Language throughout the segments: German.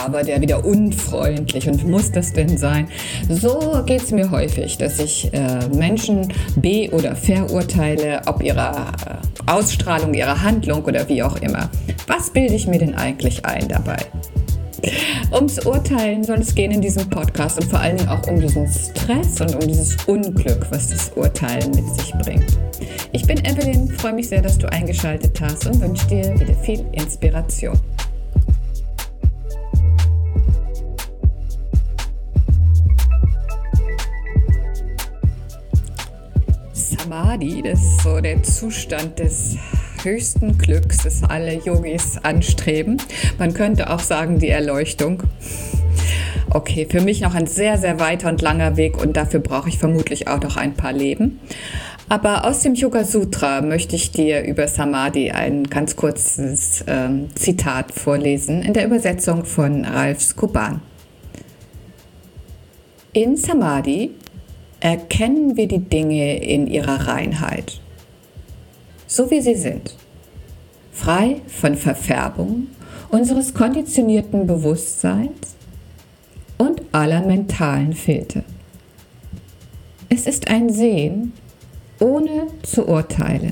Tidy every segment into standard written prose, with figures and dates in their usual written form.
war der wieder unfreundlich und muss das denn sein? So geht es mir häufig, dass ich Menschen oder verurteile, ob ihrer Ausstrahlung, ihrer Handlung oder wie auch immer. Was bilde ich mir denn eigentlich ein dabei? Ums Urteilen soll es gehen in diesem Podcast und vor allen Dingen auch um diesen Stress und um dieses Unglück, was das Urteilen mit sich bringt. Ich bin Evelyn, freue mich sehr, dass du eingeschaltet hast und wünsche dir wieder viel Inspiration. Samadhi, das ist so der Zustand des höchsten Glücks, das alle Yogis anstreben. Man könnte auch sagen, die Erleuchtung. Okay, für mich noch ein sehr, sehr weiter und langer Weg und dafür brauche ich vermutlich auch noch ein paar Leben. Aber aus dem Yoga Sutra möchte ich dir über Samadhi ein ganz kurzes Zitat vorlesen in der Übersetzung von Ralf Skuban. In Samadhi erkennen wir die Dinge in ihrer Reinheit, so wie sie sind, frei von Verfärbung unseres konditionierten Bewusstseins und aller mentalen Filter. Es ist ein Sehen, ohne zu urteilen.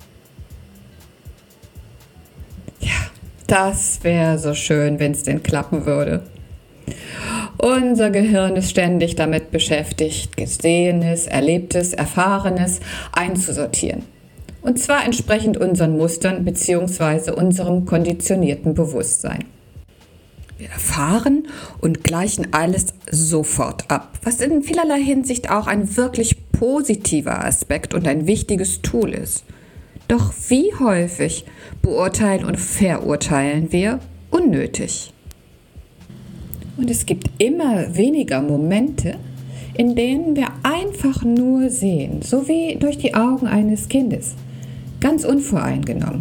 Ja, das wäre so schön, wenn es denn klappen würde. Unser Gehirn ist ständig damit beschäftigt, Gesehenes, Erlebtes, Erfahrenes einzusortieren. Und zwar entsprechend unseren Mustern bzw. unserem konditionierten Bewusstsein. Wir erfahren und gleichen alles sofort ab, was in vielerlei Hinsicht auch ein wirklich positiver Aspekt und ein wichtiges Tool ist. Doch wie häufig beurteilen und verurteilen wir unnötig? Und es gibt immer weniger Momente, in denen wir einfach nur sehen, so wie durch die Augen eines Kindes, ganz unvoreingenommen.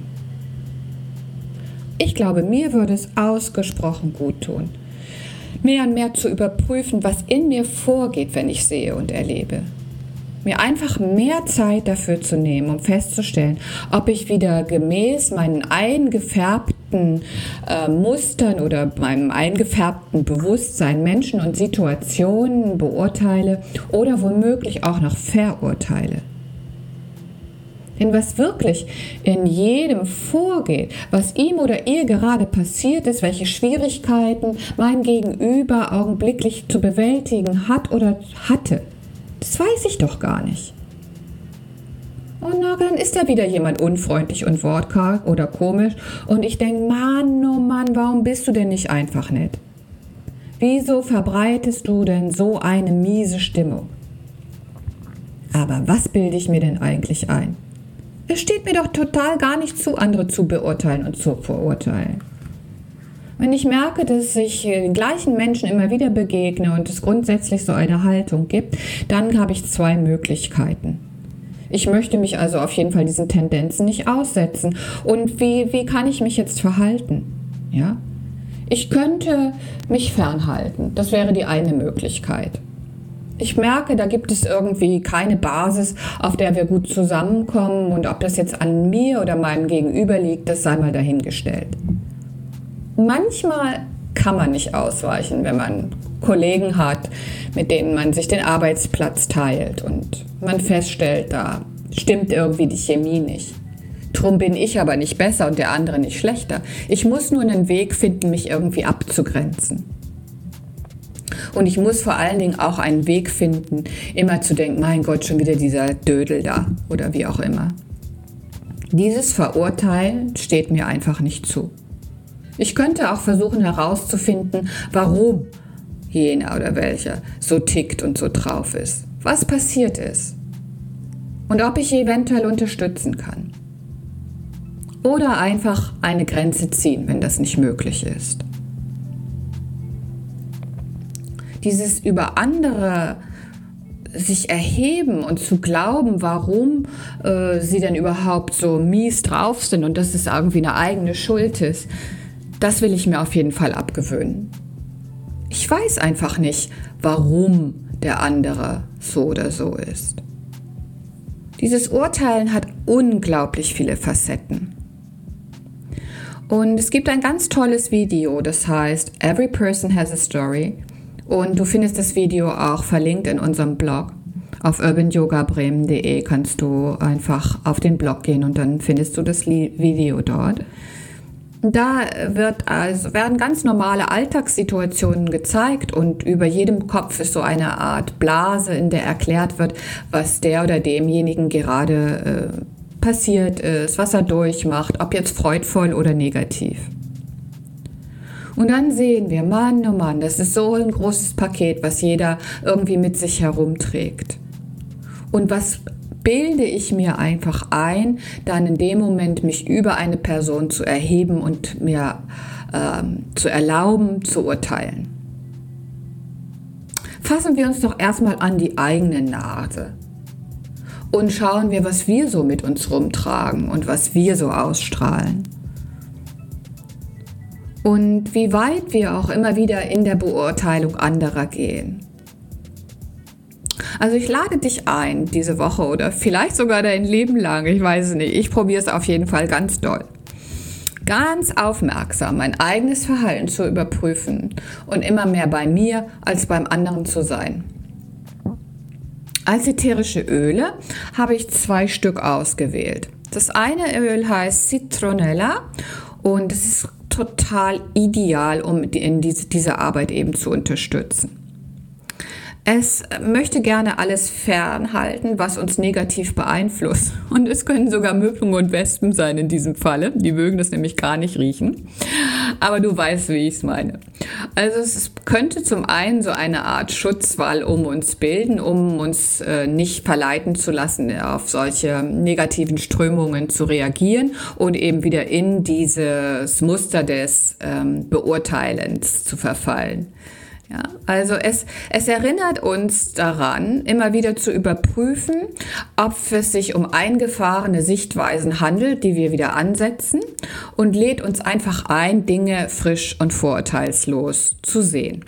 Ich glaube, mir würde es ausgesprochen gut tun, mehr und mehr zu überprüfen, was in mir vorgeht, wenn ich sehe und erlebe. Mir einfach mehr Zeit dafür zu nehmen, um festzustellen, ob ich wieder gemäß meinen eingefärbten Mustern oder meinem eingefärbten Bewusstsein Menschen und Situationen beurteile oder womöglich auch noch verurteile. Denn was wirklich in jedem vorgeht, was ihm oder ihr gerade passiert ist, welche Schwierigkeiten mein Gegenüber augenblicklich zu bewältigen hat oder hatte, das weiß ich doch gar nicht. Und dann ist da wieder jemand unfreundlich und wortkarg oder komisch und ich denke, Mann, oh Mann, warum bist du denn nicht einfach nett? Wieso verbreitest du denn so eine miese Stimmung? Aber was bilde ich mir denn eigentlich ein? Es steht mir doch total gar nicht zu, andere zu beurteilen und zu verurteilen. Wenn ich merke, dass ich den gleichen Menschen immer wieder begegne und es grundsätzlich so eine Haltung gibt, dann habe ich zwei Möglichkeiten. Ich möchte mich also auf jeden Fall diesen Tendenzen nicht aussetzen. Und wie kann ich mich jetzt verhalten? Ja? Ich könnte mich fernhalten. Das wäre die eine Möglichkeit. Ich merke, da gibt es irgendwie keine Basis, auf der wir gut zusammenkommen. Und ob das jetzt an mir oder meinem Gegenüber liegt, das sei mal dahingestellt. Manchmal kann man nicht ausweichen, wenn man Kollegen hat, mit denen man sich den Arbeitsplatz teilt und man feststellt, da stimmt irgendwie die Chemie nicht. Drum bin ich aber nicht besser und der andere nicht schlechter. Ich muss nur einen Weg finden, mich irgendwie abzugrenzen. Und ich muss vor allen Dingen auch einen Weg finden, immer zu denken, mein Gott, schon wieder dieser Dödel da oder wie auch immer. Dieses Verurteilen steht mir einfach nicht zu. Ich könnte auch versuchen herauszufinden, warum jener oder welcher so tickt und so drauf ist, was passiert ist und ob ich eventuell unterstützen kann. Oder einfach eine Grenze ziehen, wenn das nicht möglich ist. Dieses über andere sich erheben und zu glauben, warum sie denn überhaupt so mies drauf sind und dass es irgendwie eine eigene Schuld ist, das will ich mir auf jeden Fall abgewöhnen. Ich weiß einfach nicht, warum der andere so oder so ist. Dieses Urteilen hat unglaublich viele Facetten. Und es gibt ein ganz tolles Video, das heißt Every Person Has a Story. Und du findest das Video auch verlinkt in unserem Blog. Auf urbanyogabremen.de kannst du einfach auf den Blog gehen und dann findest du das Video dort. Da werden ganz normale Alltagssituationen gezeigt und über jedem Kopf ist so eine Art Blase, in der erklärt wird, was der oder demjenigen gerade passiert ist, was er durchmacht, ob jetzt freudvoll oder negativ. Und dann sehen wir, Mann, oh Mann, das ist so ein großes Paket, was jeder irgendwie mit sich herumträgt. Und was bilde ich mir einfach ein, dann in dem Moment mich über eine Person zu erheben und mir zu erlauben, zu urteilen. Fassen wir uns doch erstmal an die eigene Nase und schauen wir, was wir so mit uns rumtragen und was wir so ausstrahlen. Und wie weit wir auch immer wieder in der Beurteilung anderer gehen. Also ich lade dich ein, diese Woche oder vielleicht sogar dein Leben lang, ich weiß es nicht, ich probiere es auf jeden Fall ganz doll. Ganz aufmerksam mein eigenes Verhalten zu überprüfen und immer mehr bei mir als beim anderen zu sein. Als ätherische Öle habe ich 2 Stück ausgewählt. Das eine Öl heißt Citronella und es ist total ideal, um diese Arbeit eben zu unterstützen. Es möchte gerne alles fernhalten, was uns negativ beeinflusst. Und es können sogar Mücken und Wespen sein in diesem Falle. Die mögen das nämlich gar nicht riechen. Aber du weißt, wie ich es meine. Also es könnte zum einen so eine Art Schutzwall um uns bilden, um uns nicht verleiten zu lassen, auf solche negativen Strömungen zu reagieren und eben wieder in dieses Muster des Beurteilens zu verfallen. Ja, also es erinnert uns daran, immer wieder zu überprüfen, ob es sich um eingefahrene Sichtweisen handelt, die wir wieder ansetzen und lädt uns einfach ein, Dinge frisch und vorurteilslos zu sehen.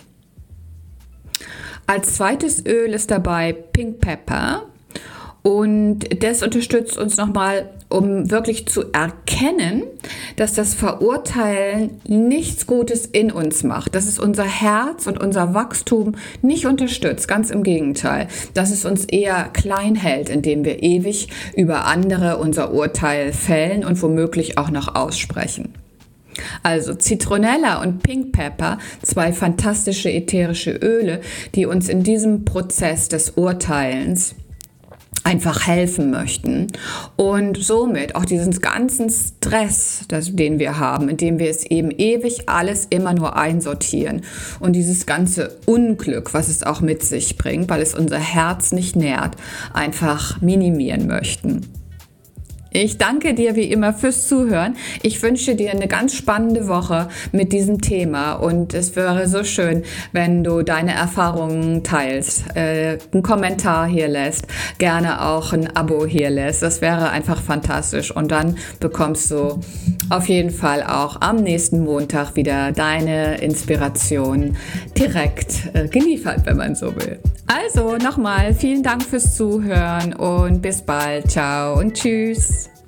Als zweites Öl ist dabei Pink Pepper. Und das unterstützt uns nochmal, um wirklich zu erkennen, dass das Verurteilen nichts Gutes in uns macht, dass es unser Herz und unser Wachstum nicht unterstützt, ganz im Gegenteil, dass es uns eher klein hält, indem wir ewig über andere unser Urteil fällen und womöglich auch noch aussprechen. Also Citronella und Pink Pepper, 2 fantastische ätherische Öle, die uns in diesem Prozess des Urteilens einfach helfen möchten und somit auch diesen ganzen Stress, den wir haben, indem wir es eben ewig alles immer nur einsortieren und dieses ganze Unglück, was es auch mit sich bringt, weil es unser Herz nicht nährt, einfach minimieren möchten. Ich danke dir wie immer fürs Zuhören. Ich wünsche dir eine ganz spannende Woche mit diesem Thema und es wäre so schön, wenn du deine Erfahrungen teilst, einen Kommentar hier lässt, gerne auch ein Abo hier lässt. Das wäre einfach fantastisch und dann bekommst du auf jeden Fall auch am nächsten Montag wieder deine Inspiration direkt geliefert, wenn man so will. Also nochmal vielen Dank fürs Zuhören und bis bald. Ciao und tschüss.